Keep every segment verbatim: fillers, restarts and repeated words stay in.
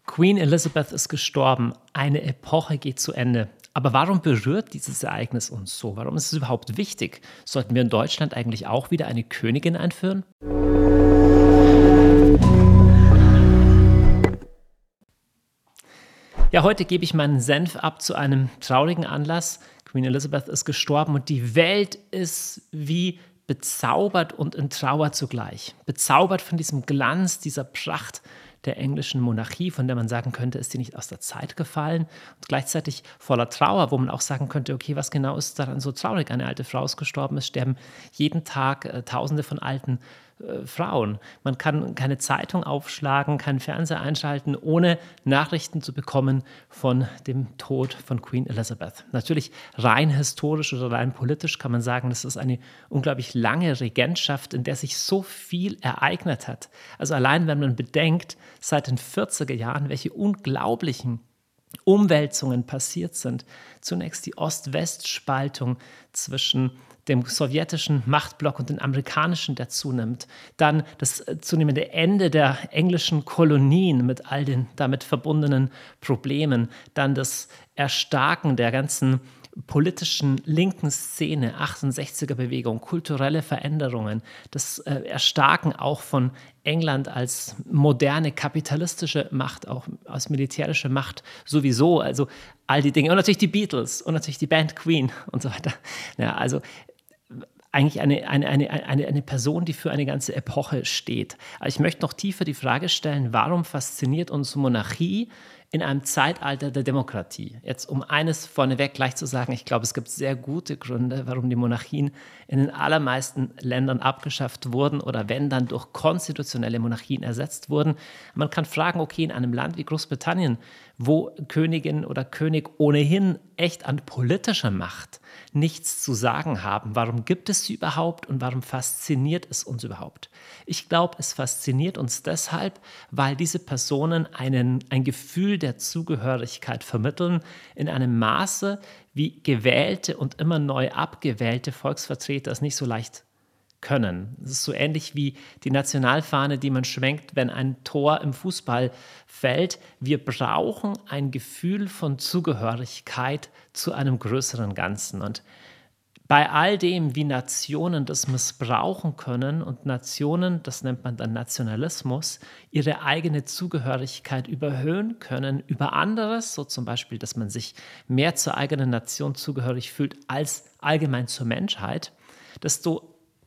Queen Elizabeth ist gestorben, eine Epoche geht zu Ende. Aber warum berührt dieses Ereignis uns so? Warum ist es überhaupt wichtig? Sollten wir in Deutschland eigentlich auch wieder eine Königin einführen? Ja, heute gebe ich meinen Senf ab zu einem traurigen Anlass. Queen Elizabeth ist gestorben und die Welt ist wie bezaubert und in Trauer zugleich. Bezaubert von diesem Glanz, dieser Pracht der englischen Monarchie, von der man sagen könnte, ist sie nicht aus der Zeit gefallen, und gleichzeitig voller Trauer, wo man auch sagen könnte, okay, was genau ist daran so traurig? Eine alte Frau ist gestorben, es sterben jeden Tag äh, Tausende von alten äh, Frauen. Man kann keine Zeitung aufschlagen, keinen Fernseher einschalten, ohne Nachrichten zu bekommen von dem Tod von Queen Elizabeth. Natürlich rein historisch oder rein politisch kann man sagen, das ist eine unglaublich lange Regentschaft, in der sich so viel ereignet hat. Also allein, wenn man bedenkt, seit den vierziger Jahren, welche unglaublichen Umwälzungen passiert sind. Zunächst die Ost-West-Spaltung zwischen dem sowjetischen Machtblock und den amerikanischen, der zunimmt. Dann das zunehmende Ende der englischen Kolonien mit all den damit verbundenen Problemen. Dann das Erstarken der ganzen politischen linken Szene, achtundsechziger-Bewegung, kulturelle Veränderungen, das äh, Erstarken auch von England als moderne kapitalistische Macht, auch als militärische Macht sowieso, also all die Dinge. Und natürlich die Beatles und natürlich die Band Queen und so weiter. Ja, also eigentlich eine, eine, eine, eine, eine Person, die für eine ganze Epoche steht. Aber ich möchte noch tiefer die Frage stellen, warum fasziniert uns Monarchie in einem Zeitalter der Demokratie? Jetzt, um eines vorneweg gleich zu sagen, ich glaube, es gibt sehr gute Gründe, warum die Monarchien in den allermeisten Ländern abgeschafft wurden oder wenn dann durch konstitutionelle Monarchien ersetzt wurden. Man kann fragen, okay, in einem Land wie Großbritannien, wo Königin oder König ohnehin echt an politischer Macht nichts zu sagen haben, warum gibt es sie überhaupt und warum fasziniert es uns überhaupt? Ich glaube, es fasziniert uns deshalb, weil diese Personen einen, ein Gefühl der Zugehörigkeit vermitteln in einem Maße, wie gewählte und immer neu abgewählte Volksvertreter es nicht so leicht können. Es ist so ähnlich wie die Nationalfahne, die man schwenkt, wenn ein Tor im Fußball fällt. Wir brauchen ein Gefühl von Zugehörigkeit zu einem größeren Ganzen. Und bei all dem, wie Nationen das missbrauchen können und Nationen, das nennt man dann Nationalismus, ihre eigene Zugehörigkeit überhöhen können über anderes, so zum Beispiel, dass man sich mehr zur eigenen Nation zugehörig fühlt als allgemein zur Menschheit, desto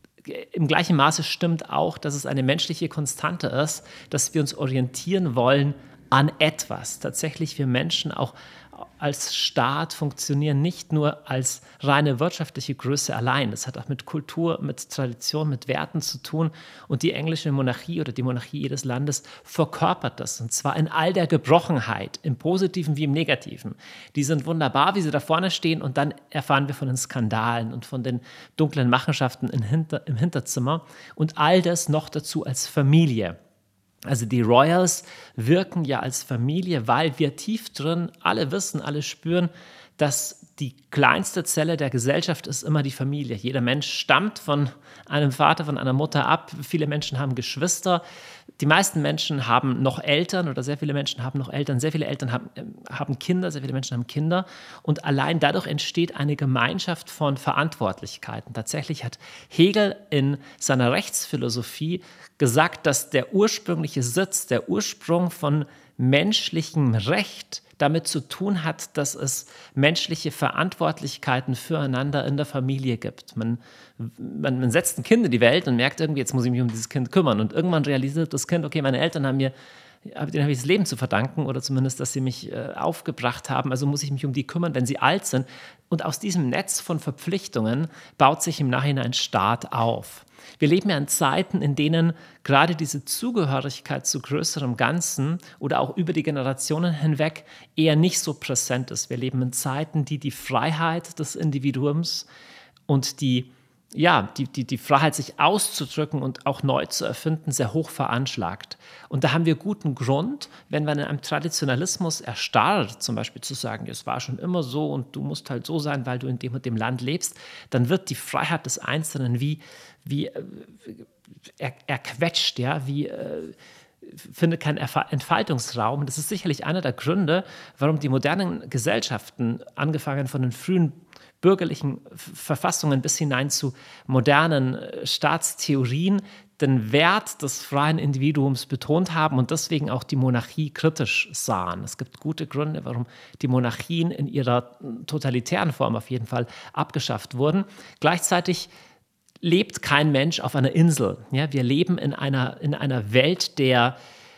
im gleichen Maße stimmt auch, dass es eine menschliche Konstante ist, dass wir uns orientieren wollen an etwas. Tatsächlich, wir Menschen auch als Staat funktionieren nicht nur als reine wirtschaftliche Größe allein. Das hat auch mit Kultur, mit Tradition, mit Werten zu tun. Und die englische Monarchie oder die Monarchie jedes Landes verkörpert das. Und zwar in all der Gebrochenheit, im Positiven wie im Negativen. Die sind wunderbar, wie sie da vorne stehen. Und dann erfahren wir von den Skandalen und von den dunklen Machenschaften im, Hinter-, im Hinterzimmer. Und all das noch dazu als Familie. Also die Royals wirken ja als Familie, weil wir tief drin alle wissen, alle spüren, dass die kleinste Zelle der Gesellschaft ist immer die Familie. Jeder Mensch stammt von einem Vater, von einer Mutter ab. Viele Menschen haben Geschwister. Die meisten Menschen haben noch Eltern oder sehr viele Menschen haben noch Eltern. Sehr viele Eltern haben, äh, haben Kinder, sehr viele Menschen haben Kinder. Und allein dadurch entsteht eine Gemeinschaft von Verantwortlichkeiten. Tatsächlich hat Hegel in seiner Rechtsphilosophie gesagt, dass der ursprüngliche Sitz, der Ursprung von menschlichem Recht damit zu tun hat, dass es menschliche Verantwortlichkeiten füreinander in der Familie gibt. Man, man, man setzt ein Kind in die Welt und merkt irgendwie, jetzt muss ich mich um dieses Kind kümmern. Und irgendwann realisiert das Kind, okay, meine Eltern haben mir, denen habe ich das Leben zu verdanken oder zumindest, dass sie mich äh, aufgebracht haben. Also muss ich mich um die kümmern, wenn sie alt sind. Und aus diesem Netz von Verpflichtungen baut sich im Nachhinein Staat auf. Wir leben ja in Zeiten, in denen gerade diese Zugehörigkeit zu größerem Ganzen oder auch über die Generationen hinweg eher nicht so präsent ist. Wir leben in Zeiten, die die Freiheit des Individuums und die, ja, die, die, die Freiheit, sich auszudrücken und auch neu zu erfinden, sehr hoch veranschlagt. Und da haben wir guten Grund, wenn man in einem Traditionalismus erstarrt, zum Beispiel zu sagen, es war schon immer so und du musst halt so sein, weil du in dem und dem Land lebst, dann wird die Freiheit des Einzelnen wie wie äh, er, erquetscht, ja, wie, äh, findet kein Entfaltungsraum. Das ist sicherlich einer der Gründe, warum die modernen Gesellschaften, angefangen von den frühen bürgerlichen Verfassungen bis hinein zu modernen Staatstheorien, den Wert des freien Individuums betont haben und deswegen auch die Monarchie kritisch sahen. Es gibt gute Gründe, warum die Monarchien in ihrer totalitären Form auf jeden Fall abgeschafft wurden. Gleichzeitig lebt kein Mensch auf einer Insel. Ja, wir leben in einer, in einer Welt der,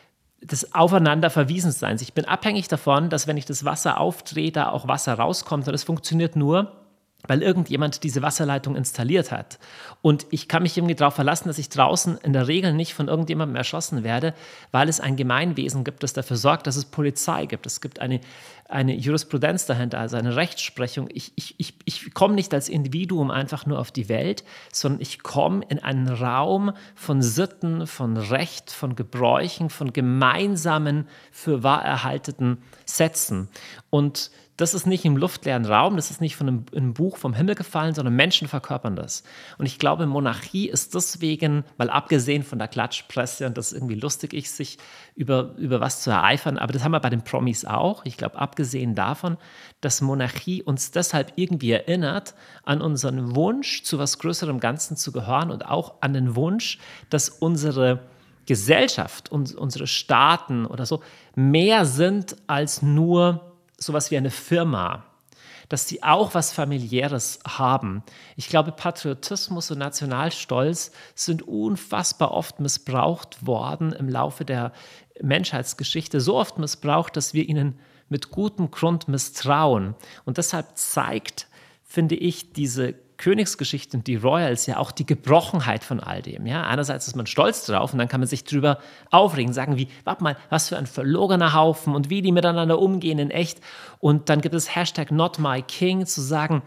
des Aufeinanderverwiesenseins. Ich bin abhängig davon, dass wenn ich das Wasser aufdrehe, da auch Wasser rauskommt. Und das funktioniert nur, weil irgendjemand diese Wasserleitung installiert hat. Und ich kann mich irgendwie darauf verlassen, dass ich draußen in der Regel nicht von irgendjemandem erschossen werde, weil es ein Gemeinwesen gibt, das dafür sorgt, dass es Polizei gibt. Es gibt eine, eine Jurisprudenz dahinter, also eine Rechtsprechung. Ich, ich, ich, ich komme nicht als Individuum einfach nur auf die Welt, sondern ich komme in einen Raum von Sitten, von Recht, von Gebräuchen, von gemeinsamen, für wahr erhaltenen Sätzen. Und das ist nicht im luftleeren Raum, das ist nicht von einem, einem Buch vom Himmel gefallen, sondern Menschen verkörpern das. Und ich glaube, Monarchie ist deswegen, mal abgesehen von der Klatschpresse und das irgendwie lustig ist, sich über, über was zu ereifern, aber das haben wir bei den Promis auch. Ich glaube, abgesehen davon, dass Monarchie uns deshalb irgendwie erinnert an unseren Wunsch, zu was Größerem Ganzen zu gehören und auch an den Wunsch, dass unsere Gesellschaft und unsere Staaten oder so mehr sind als nur sowas wie eine Firma, dass sie auch was Familiäres haben. Ich glaube, Patriotismus und Nationalstolz sind unfassbar oft missbraucht worden im Laufe der Menschheitsgeschichte, so oft missbraucht, dass wir ihnen mit gutem Grund misstrauen. Und deshalb zeigt, finde ich, diese Königsgeschichte und die Royals ja auch die Gebrochenheit von all dem. Ja? Einerseits ist man stolz drauf und dann kann man sich drüber aufregen, sagen wie, warte mal, was für ein verlogener Haufen und wie die miteinander umgehen in echt. Und dann gibt es Hashtag Not My King, zu sagen,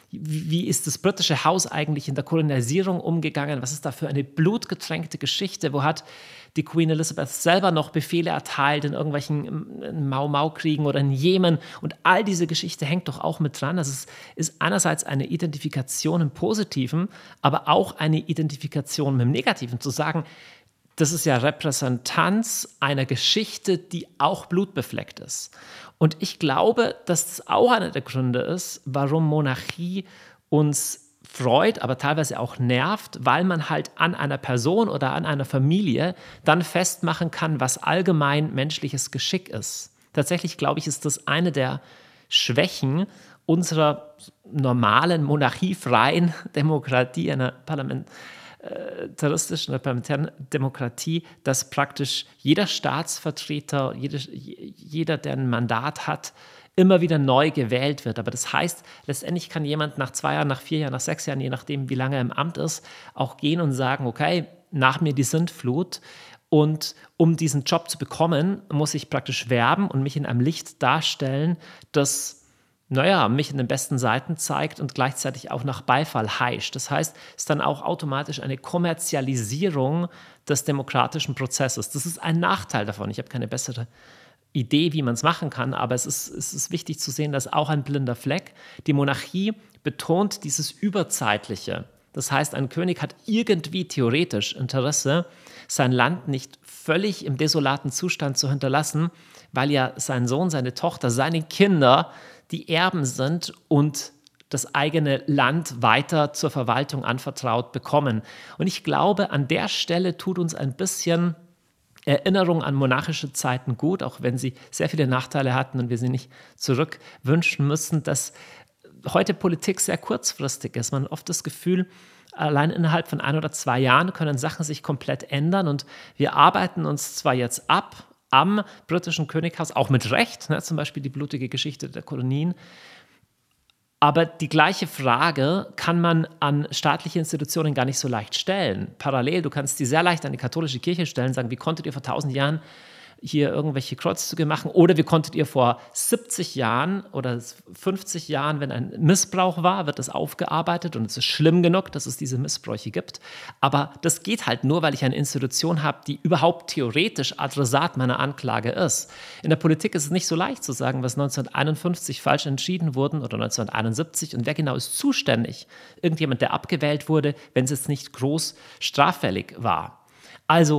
wie ist das britische Haus eigentlich in der Kolonisierung umgegangen? Was ist da für eine blutgetränkte Geschichte? Wo hat die Queen Elizabeth selber noch Befehle erteilt in irgendwelchen Mau-Mau-Kriegen oder in Jemen? Und all diese Geschichte hängt doch auch mit dran. Also es ist einerseits eine Identifikation im Positiven, aber auch eine Identifikation mit dem Negativen. Zu sagen, das ist ja Repräsentanz einer Geschichte, die auch blutbefleckt ist. Und ich glaube, dass das auch einer der Gründe ist, warum Monarchie uns freut, aber teilweise auch nervt, weil man halt an einer Person oder an einer Familie dann festmachen kann, was allgemein menschliches Geschick ist. Tatsächlich, glaube ich, ist das eine der Schwächen unserer normalen monarchiefreien Demokratie, einer parlamentaristischen oder parlamentären Demokratie, dass praktisch jeder Staatsvertreter, jede, jeder, der ein Mandat hat, immer wieder neu gewählt wird. Aber das heißt, letztendlich kann jemand nach zwei Jahren, nach vier Jahren, nach sechs Jahren, je nachdem, wie lange er im Amt ist, auch gehen und sagen, okay, nach mir die Sintflut. Und um diesen Job zu bekommen, muss ich praktisch werben und mich in einem Licht darstellen, das, naja, mich in den besten Seiten zeigt und gleichzeitig auch nach Beifall heischt. Das heißt, es ist dann auch automatisch eine Kommerzialisierung des demokratischen Prozesses. Das ist ein Nachteil davon. Ich habe keine bessere Idee, wie man es machen kann, aber es ist, es ist wichtig zu sehen, dass auch ein blinder Fleck. Die Monarchie betont dieses Überzeitliche. Das heißt, ein König hat irgendwie theoretisch Interesse, sein Land nicht völlig im desolaten Zustand zu hinterlassen, weil ja sein Sohn, seine Tochter, seine Kinder die Erben sind und das eigene Land weiter zur Verwaltung anvertraut bekommen. Und ich glaube, an der Stelle tut uns ein bisschen Erinnerung an monarchische Zeiten gut, auch wenn sie sehr viele Nachteile hatten und wir sie nicht zurückwünschen müssen, dass heute Politik sehr kurzfristig ist. Man hat oft das Gefühl, allein innerhalb von ein oder zwei Jahren können Sachen sich komplett ändern und wir arbeiten uns zwar jetzt ab am britischen Könighaus, auch mit Recht, ne, zum Beispiel die blutige Geschichte der Kolonien, aber die gleiche Frage kann man an staatliche Institutionen gar nicht so leicht stellen. Parallel, du kannst die sehr leicht an die katholische Kirche stellen, sagen, wie konntet ihr vor tausend Jahren hier irgendwelche Kreuzzüge machen oder wie konntet ihr vor siebzig Jahren oder fünfzig Jahren, wenn ein Missbrauch war, wird das aufgearbeitet und es ist schlimm genug, dass es diese Missbräuche gibt. Aber das geht halt nur, weil ich eine Institution habe, die überhaupt theoretisch Adressat meiner Anklage ist. In der Politik ist es nicht so leicht zu sagen, was neunzehnhunderteinundfünfzig falsch entschieden wurde oder neunzehnhunderteinundsiebzig und wer genau ist zuständig. Irgendjemand, der abgewählt wurde, wenn es jetzt nicht groß straffällig war. Also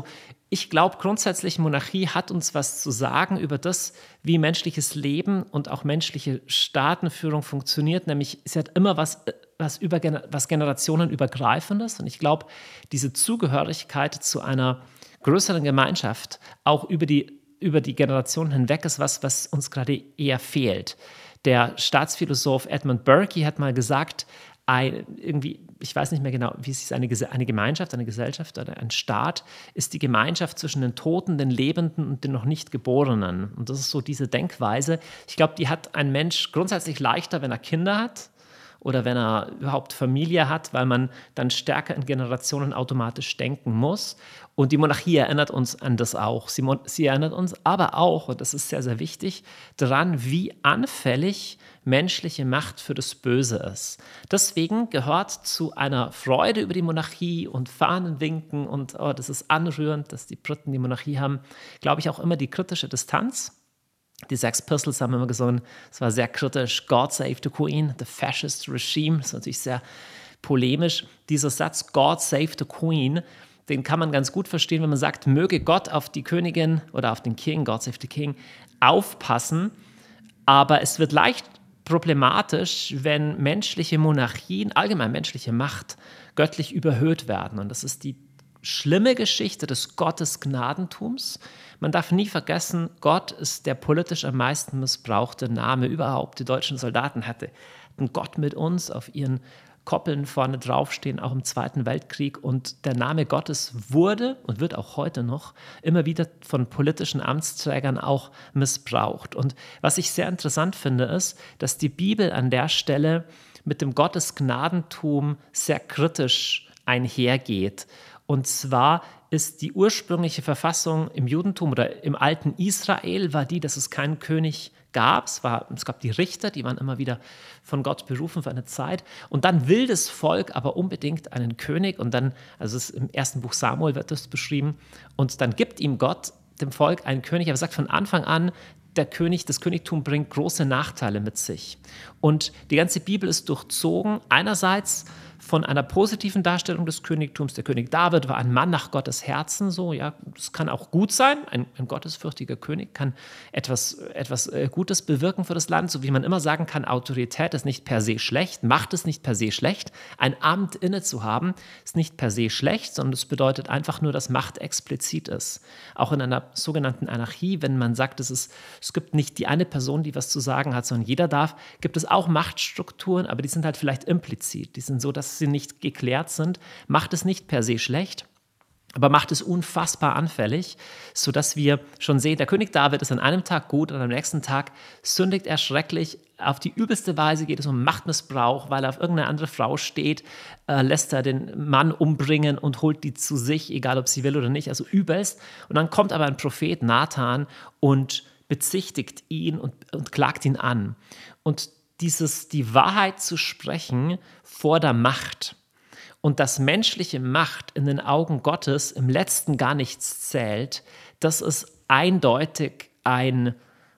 ich glaube grundsätzlich, Monarchie hat uns was zu sagen über das, wie menschliches Leben und auch menschliche Staatenführung funktioniert. Nämlich, sie hat immer was, was, über, was Generationenübergreifendes. Und ich glaube, diese Zugehörigkeit zu einer größeren Gemeinschaft, auch über die, über die Generationen hinweg, ist was, was uns gerade eher fehlt. Der Staatsphilosoph Edmund Burke hat mal gesagt, ein, irgendwie, ich weiß nicht mehr genau, wie es ist, eine, eine Gemeinschaft, eine Gesellschaft oder ein Staat ist die Gemeinschaft zwischen den Toten, den Lebenden und den noch nicht Geborenen. Und das ist so diese Denkweise. Ich glaube, die hat ein Mensch grundsätzlich leichter, wenn er Kinder hat oder wenn er überhaupt Familie hat, weil man dann stärker in Generationen automatisch denken muss. Und die Monarchie erinnert uns an das auch. Sie, sie erinnert uns aber auch, und das ist sehr, sehr wichtig, daran, wie anfällig menschliche Macht für das Böse ist. Deswegen gehört zu einer Freude über die Monarchie und Fahnenwinken und oh, das ist anrührend, dass die Briten die Monarchie haben, glaube ich auch immer die kritische Distanz. Die Sex Pistols haben immer gesungen, es war sehr kritisch, God save the Queen, the fascist regime, das ist natürlich sehr polemisch. Dieser Satz, God save the Queen, den kann man ganz gut verstehen, wenn man sagt, möge Gott auf die Königin oder auf den King, God save the King, aufpassen, aber es wird leicht problematisch, wenn menschliche Monarchien, allgemein menschliche Macht, göttlich überhöht werden. Und das ist die schlimme Geschichte des Gottesgnadentums. Man darf nie vergessen, Gott ist der politisch am meisten missbrauchte Name überhaupt. Die deutschen Soldaten hatten Gott mit uns auf ihren Koppeln vorne draufstehen, auch im Zweiten Weltkrieg. Und der Name Gottes wurde und wird auch heute noch immer wieder von politischen Amtsträgern auch missbraucht. Und was ich sehr interessant finde, ist, dass die Bibel an der Stelle mit dem Gottesgnadentum sehr kritisch einhergeht. Und zwar ist die ursprüngliche Verfassung im Judentum oder im alten Israel war die, dass es keinen König gab. Es, war, es gab die Richter, die waren immer wieder von Gott berufen für eine Zeit. Und dann will das Volk aber unbedingt einen König. Und dann, also es im ersten Buch Samuel wird das beschrieben. Und dann gibt ihm Gott, dem Volk, einen König. Aber er sagt von Anfang an, der König, das Königtum bringt große Nachteile mit sich. Und die ganze Bibel ist durchzogen, einerseits von einer positiven Darstellung des Königtums. Der König David war ein Mann nach Gottes Herzen, so, ja, das kann auch gut sein. Ein, ein gottesfürchtiger König kann etwas, etwas äh, Gutes bewirken für das Land, so wie man immer sagen kann, Autorität ist nicht per se schlecht, Macht ist nicht per se schlecht. Ein Amt inne zu haben, ist nicht per se schlecht, sondern es bedeutet einfach nur, dass Macht explizit ist. Auch in einer sogenannten Anarchie, wenn man sagt, es, ist, es gibt nicht die eine Person, die was zu sagen hat, sondern jeder darf, gibt es auch Machtstrukturen, aber die sind halt vielleicht implizit. Die sind so, dass sie nicht geklärt sind. Macht es nicht per se schlecht, aber macht es unfassbar anfällig, sodass wir schon sehen, der König David ist an einem Tag gut und am nächsten Tag sündigt er schrecklich. Auf die übelste Weise geht es um Machtmissbrauch, weil er auf irgendeine andere Frau steht, äh, lässt er den Mann umbringen und holt die zu sich, egal ob sie will oder nicht, also übelst. Und dann kommt aber ein Prophet, Nathan, und bezichtigt ihn und, und klagt ihn an. Und dieses, die Wahrheit zu sprechen vor der Macht und dass menschliche Macht in den Augen Gottes im Letzten gar nichts zählt, das ist eindeutig ein,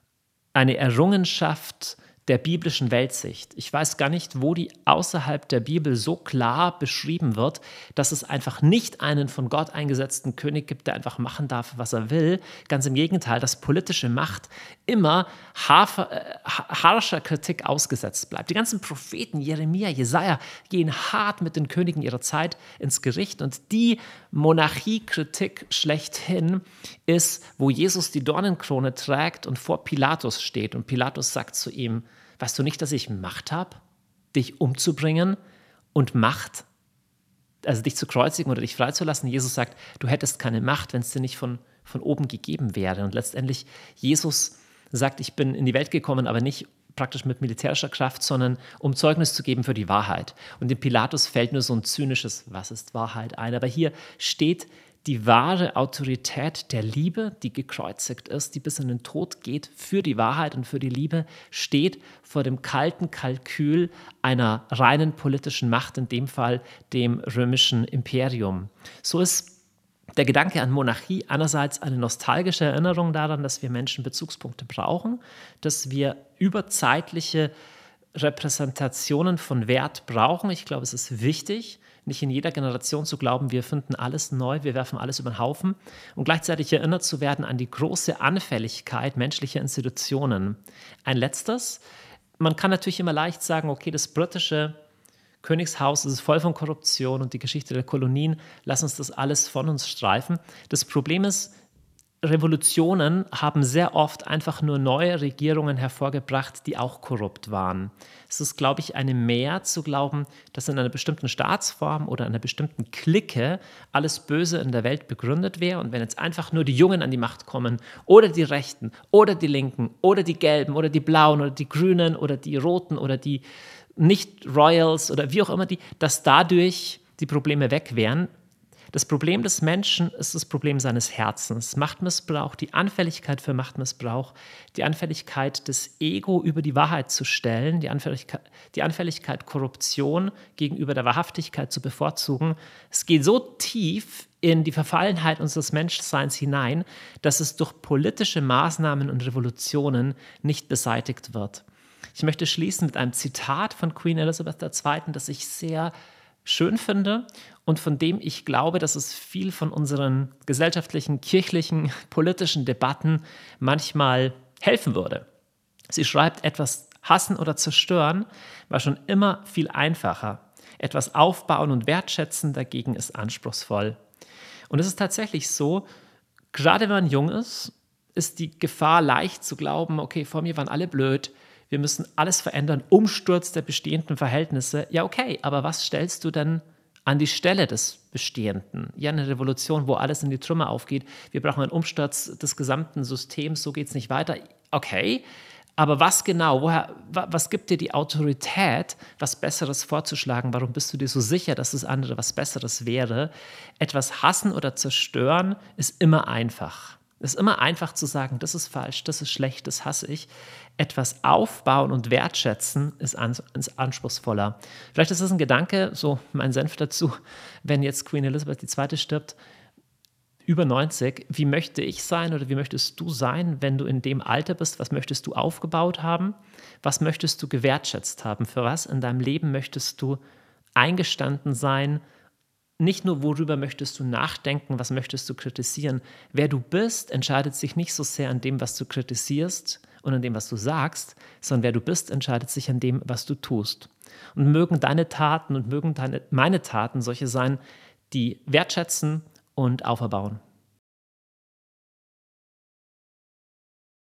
eine Errungenschaft der biblischen Weltsicht. Ich weiß gar nicht, wo die außerhalb der Bibel so klar beschrieben wird, dass es einfach nicht einen von Gott eingesetzten König gibt, der einfach machen darf, was er will. Ganz im Gegenteil, dass politische Macht immer harscher, äh, harscher Kritik ausgesetzt bleibt. Die ganzen Propheten, Jeremia, Jesaja, gehen hart mit den Königen ihrer Zeit ins Gericht und die Monarchiekritik schlechthin ist, wo Jesus die Dornenkrone trägt und vor Pilatus steht und Pilatus sagt zu ihm, weißt du nicht, dass ich Macht habe, dich umzubringen und Macht, also dich zu kreuzigen oder dich freizulassen? Jesus sagt, du hättest keine Macht, wenn es dir nicht von, von oben gegeben wäre. Und letztendlich, Jesus sagt, ich bin in die Welt gekommen, aber nicht praktisch mit militärischer Kraft, sondern um Zeugnis zu geben für die Wahrheit. Und dem Pilatus fällt nur so ein zynisches, was ist Wahrheit ein? Aber hier steht die wahre Autorität der Liebe, die gekreuzigt ist, die bis in den Tod geht, für die Wahrheit und für die Liebe, steht vor dem kalten Kalkül einer reinen politischen Macht, in dem Fall dem römischen Imperium. So ist der Gedanke an Monarchie einerseits eine nostalgische Erinnerung daran, dass wir Menschen Bezugspunkte brauchen, dass wir überzeitliche Repräsentationen von Wert brauchen. Ich glaube, es ist wichtig. nicht in jeder Generation zu glauben, wir finden alles neu, wir werfen alles über den Haufen und gleichzeitig erinnert zu werden an die große Anfälligkeit menschlicher Institutionen. Ein letztes, man kann natürlich immer leicht sagen, okay, das britische Königshaus ist voll von Korruption und die Geschichte der Kolonien, lass uns das alles von uns streifen. Das Problem ist, Revolutionen haben sehr oft einfach nur neue Regierungen hervorgebracht, die auch korrupt waren. Es ist, glaube ich, eine Mehr zu glauben, dass in einer bestimmten Staatsform oder einer bestimmten Clique alles Böse in der Welt begründet wäre. Und wenn jetzt einfach nur die Jungen an die Macht kommen oder die Rechten oder die Linken oder die Gelben oder die Blauen oder die Grünen oder die Roten oder die Nicht-Royals oder wie auch immer die, dass dadurch die Probleme weg wären. Das Problem des Menschen ist das Problem seines Herzens. Machtmissbrauch, die Anfälligkeit für Machtmissbrauch, die Anfälligkeit des Ego über die Wahrheit zu stellen, die Anfälligkeit, die Anfälligkeit Korruption gegenüber der Wahrhaftigkeit zu bevorzugen. Es geht so tief in die Verfallenheit unseres Menschseins hinein, dass es durch politische Maßnahmen und Revolutionen nicht beseitigt wird. Ich möchte schließen mit einem Zitat von Queen Elizabeth der Zweiten., das ich sehr schön finde und von dem ich glaube, dass es viel von unseren gesellschaftlichen, kirchlichen, politischen Debatten manchmal helfen würde. Sie schreibt, etwas hassen oder zerstören war schon immer viel einfacher. Etwas aufbauen und wertschätzen dagegen ist anspruchsvoll. Und es ist tatsächlich so, gerade wenn man jung ist, ist die Gefahr leicht zu glauben, okay, vor mir waren alle blöd, wir müssen alles verändern, Umsturz der bestehenden Verhältnisse. Ja, okay, aber was stellst du denn an die Stelle des Bestehenden? Ja, eine Revolution, wo alles in die Trümmer aufgeht. Wir brauchen einen Umsturz des gesamten Systems, so geht es nicht weiter. Okay, aber was genau? Woher, was gibt dir die Autorität, was Besseres vorzuschlagen? Warum bist du dir so sicher, dass das andere was Besseres wäre? Etwas hassen oder zerstören ist immer einfach. Es ist immer einfach zu sagen, das ist falsch, das ist schlecht, das hasse ich. Etwas aufbauen und wertschätzen ist, an, ist anspruchsvoller. Vielleicht ist das ein Gedanke, so mein Senf dazu, wenn jetzt Queen Elizabeth die Zweite stirbt, über neunzig, wie möchte ich sein oder wie möchtest du sein, wenn du in dem Alter bist? Was möchtest du aufgebaut haben? Was möchtest du gewertschätzt haben? Für was in deinem Leben möchtest du eingestanden sein? Nicht nur, worüber möchtest du nachdenken, was möchtest du kritisieren. Wer du bist, entscheidet sich nicht so sehr an dem, was du kritisierst und an dem, was du sagst, sondern wer du bist, entscheidet sich an dem, was du tust. Und mögen deine Taten und mögen deine, meine Taten solche sein, die wertschätzen und auferbauen.